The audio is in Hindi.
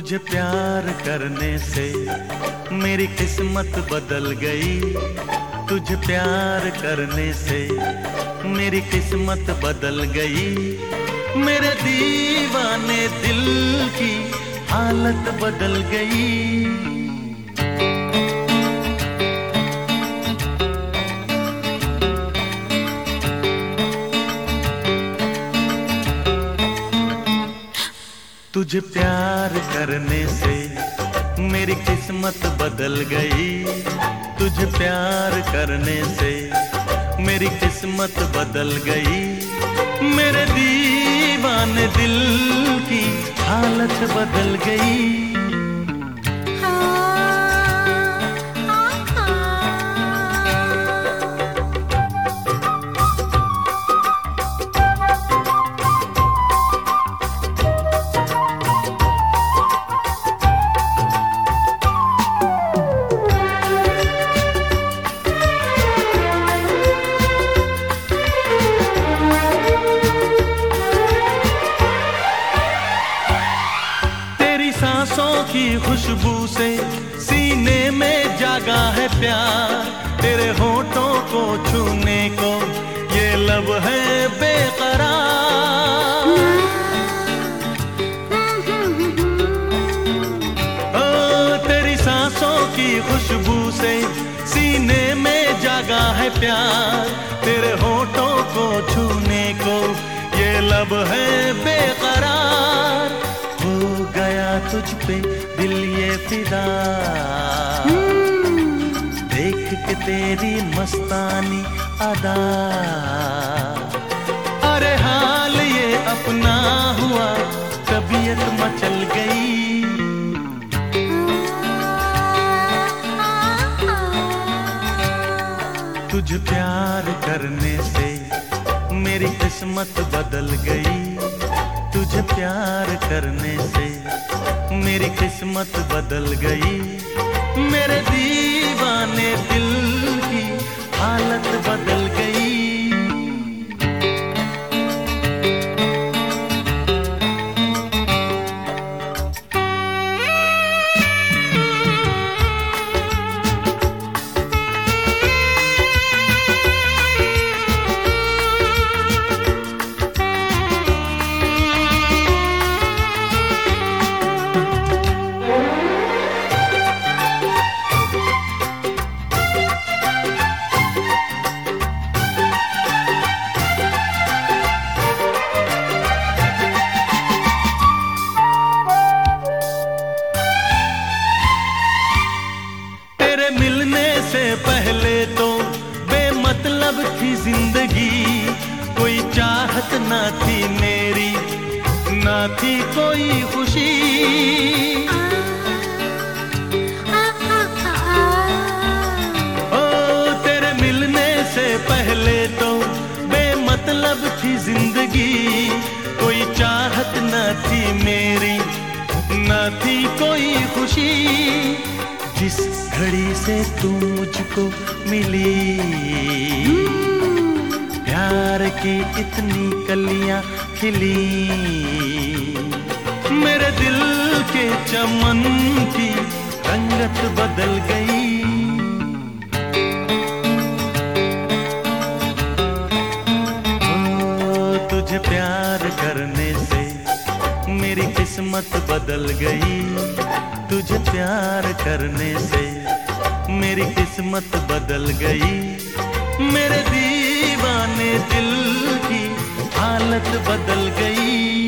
तुझे प्यार करने से मेरी किस्मत बदल गई। तुझे प्यार करने से मेरी किस्मत बदल गई। मेरे दीवाने दिल की हालत बदल गई। तुझे प्यार करने से मेरी किस्मत बदल गई। तुझे प्यार करने से मेरी किस्मत बदल गई। मेरे दीवाने दिल की हालत बदल गई। सांसों की खुशबू से सीने में जागा है प्यार। तेरे होठों को छूने को ये लब है बेकरार। ओ तेरी सांसों की खुशबू से सीने में जागा है प्यार। तेरे होठों को छूने को ये लब है बेकरार। हो गया तुझ पे दिल ये फिदा, देख के तेरी मस्तानी अदा। अरे हाल ये अपना हुआ, तबीयत मचल गई। तुझे प्यार करने से मेरी किस्मत बदल गई। तुझे प्यार करने से मेरी किस्मत बदल गई। मेरे दीवाने दिल की हालत बदल गई। मिलने से पहले तो बेमतलब थी जिंदगी। कोई चाहत ना थी मेरी, ना थी कोई खुशी। ओ तेरे मिलने से पहले तो बेमतलब थी जिंदगी। कोई चाहत ना थी मेरी, ना थी कोई खुशी। जिस घड़ी से तू मुझको मिली, प्यार की इतनी कलियां खिली। मेरे दिल के चमन की रंगत बदल गई। ओ तुझे प्यार करने से मेरी किस्मत बदल गई। तुझे प्यार करने से मेरी किस्मत बदल गई। मेरे दीवाने दिल की हालत बदल गई।